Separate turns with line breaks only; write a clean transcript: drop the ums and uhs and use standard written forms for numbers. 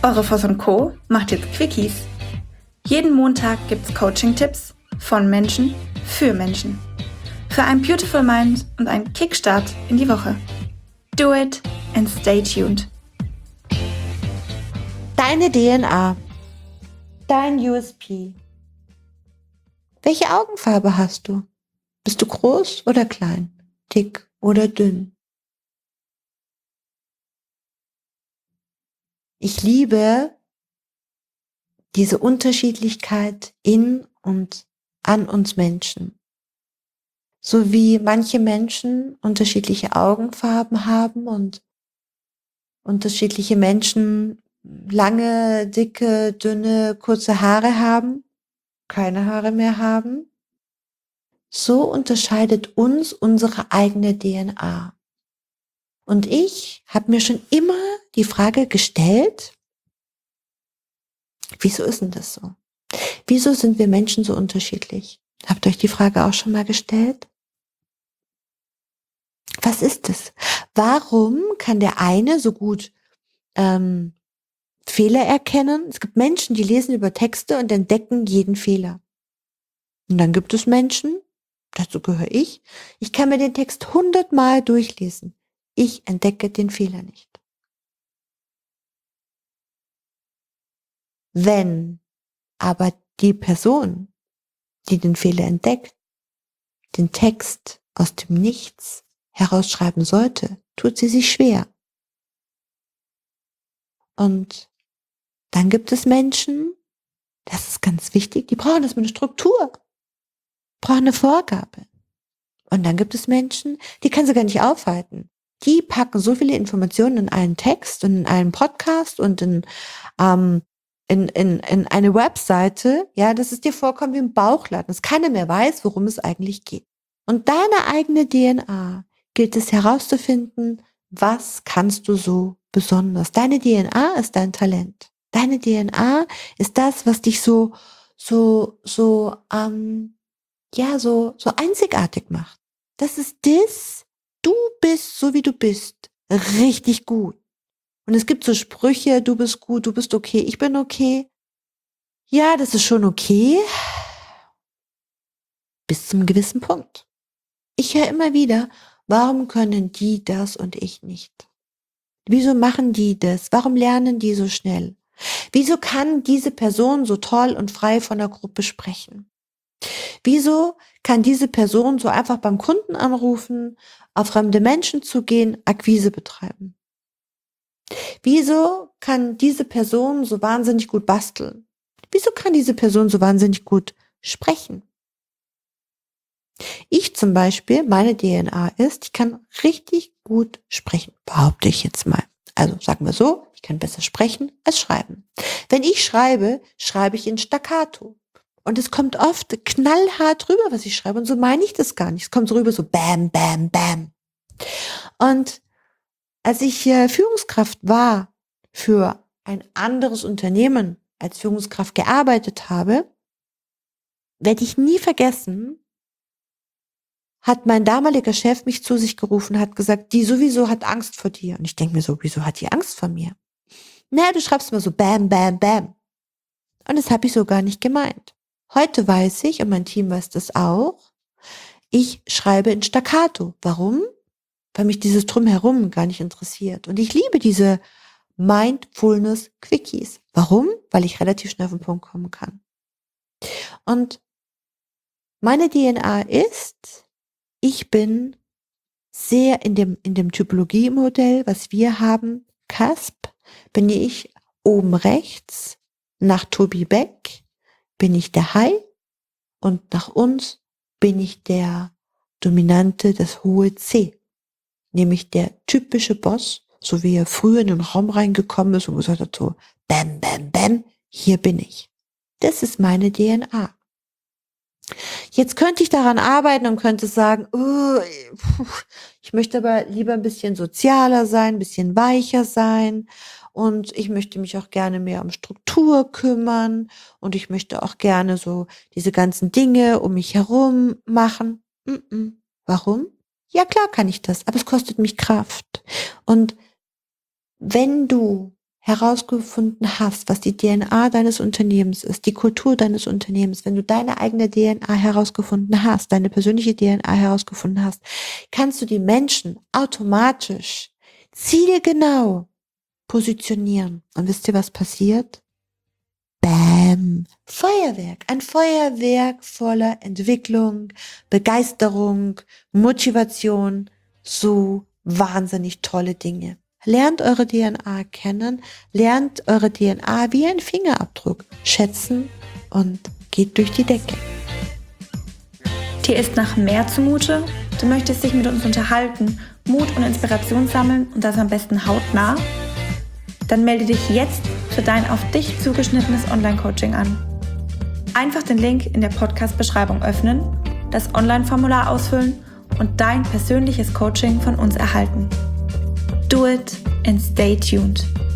Eure Voss & Co. macht jetzt Quickies. Jeden Montag gibt's Coaching-Tipps von Menschen für Menschen. Für ein Beautiful Mind und einen Kickstart in die Woche. Do it and stay tuned.
Deine DNA. Dein USP. Welche Augenfarbe hast du? Bist du groß oder klein? Dick oder dünn? Ich liebe diese Unterschiedlichkeit in und an uns Menschen. So wie manche Menschen unterschiedliche Augenfarben haben und unterschiedliche Menschen lange, dicke, dünne, kurze Haare haben, keine Haare mehr haben, so unterscheidet uns unsere eigene DNA. Und ich habe mir schon immer die Frage gestellt, wieso ist denn das so? Wieso sind wir Menschen so unterschiedlich? Habt ihr euch die Frage auch schon mal gestellt? Was ist es? Warum kann der eine so gut Fehler erkennen? Es gibt Menschen, die lesen über Texte und entdecken jeden Fehler. Und dann gibt es Menschen, dazu gehöre ich kann mir den Text 100-mal durchlesen. Ich entdecke den Fehler nicht. Wenn aber die Person, die den Fehler entdeckt, den Text aus dem Nichts herausschreiben sollte, tut sie sich schwer. Und dann gibt es Menschen, das ist ganz wichtig, die brauchen erstmal eine Struktur, brauchen eine Vorgabe. Und dann gibt es Menschen, die kann sie gar nicht aufhalten. Die packen so viele Informationen in einen Text und in einen Podcast und in eine Webseite, ja, dass es dir vorkommt wie ein Bauchladen, dass keiner mehr weiß, worum es eigentlich geht. Und deine eigene DNA gilt es herauszufinden, was kannst du so besonders. Deine DNA ist dein Talent. Deine DNA ist das, was dich so einzigartig macht. Das ist das, du bist so wie du bist, richtig gut. Und es gibt so Sprüche, du bist gut, du bist okay, ich bin okay. Ja, das ist schon okay, bis zum gewissen Punkt. Ich höre immer wieder, warum können die das und ich nicht? Wieso machen die das? Warum lernen die so schnell? Wieso kann diese Person so toll und frei von der Gruppe sprechen? Wieso kann diese Person so einfach beim Kunden anrufen, auf fremde Menschen zugehen, Akquise betreiben? Wieso kann diese Person so wahnsinnig gut basteln? Wieso kann diese Person so wahnsinnig gut sprechen? Ich zum Beispiel, meine DNA ist, ich kann richtig gut sprechen, behaupte ich jetzt mal. Also sagen wir so, ich kann besser sprechen als schreiben. Wenn ich schreibe, schreibe ich in Staccato. Und es kommt oft knallhart rüber, was ich schreibe. Und so meine ich das gar nicht. Es kommt so rüber, so bam, bam, bam. Und als ich Führungskraft war für ein anderes Unternehmen, als Führungskraft gearbeitet habe, werde ich nie vergessen, hat mein damaliger Chef mich zu sich gerufen, hat gesagt, die sowieso hat Angst vor dir. Und ich denke mir so, wieso hat die Angst vor mir? Naja, du schreibst mal so bam, bam, bam. Und das habe ich so gar nicht gemeint. Heute weiß ich, und mein Team weiß das auch, ich schreibe in Staccato. Warum? Weil mich dieses Drumherum gar nicht interessiert. Und ich liebe diese Mindfulness-Quickies. Warum? Weil ich relativ schnell auf den Punkt kommen kann. Und meine DNA ist, ich bin sehr in dem Typologie-Modell, was wir haben, CASP, bin ich oben rechts, nach Tobi Beck bin ich der Hai und nach uns bin ich der Dominante, das hohe C, nämlich der typische Boss, so wie er früher in den Raum reingekommen ist und gesagt hat so, bam, bam, bam, hier bin ich. Das ist meine DNA. Jetzt könnte ich daran arbeiten und könnte sagen, oh, ich möchte aber lieber ein bisschen sozialer sein, ein bisschen weicher sein und ich möchte mich auch gerne mehr um Struktur kümmern und ich möchte auch gerne so diese ganzen Dinge um mich herum machen. Warum? Ja, klar kann ich das, aber es kostet mich Kraft. Und wenn du herausgefunden hast, was die DNA deines Unternehmens ist, die Kultur deines Unternehmens, wenn du deine eigene DNA herausgefunden hast, deine persönliche DNA herausgefunden hast, kannst du die Menschen automatisch zielgenau positionieren. Und wisst ihr, was passiert? Bam! Feuerwerk. Ein Feuerwerk voller Entwicklung, Begeisterung, Motivation, so wahnsinnig tolle Dinge. Lernt eure DNA kennen, lernt eure DNA wie ein Fingerabdruck schätzen und geht durch die Decke.
Dir ist nach mehr zumute? Du möchtest dich mit uns unterhalten, Mut und Inspiration sammeln und das am besten hautnah? Dann melde dich jetzt für dein auf dich zugeschnittenes Online-Coaching an. Einfach den Link in der Podcast-Beschreibung öffnen, das Online-Formular ausfüllen und dein persönliches Coaching von uns erhalten. Do it and stay tuned.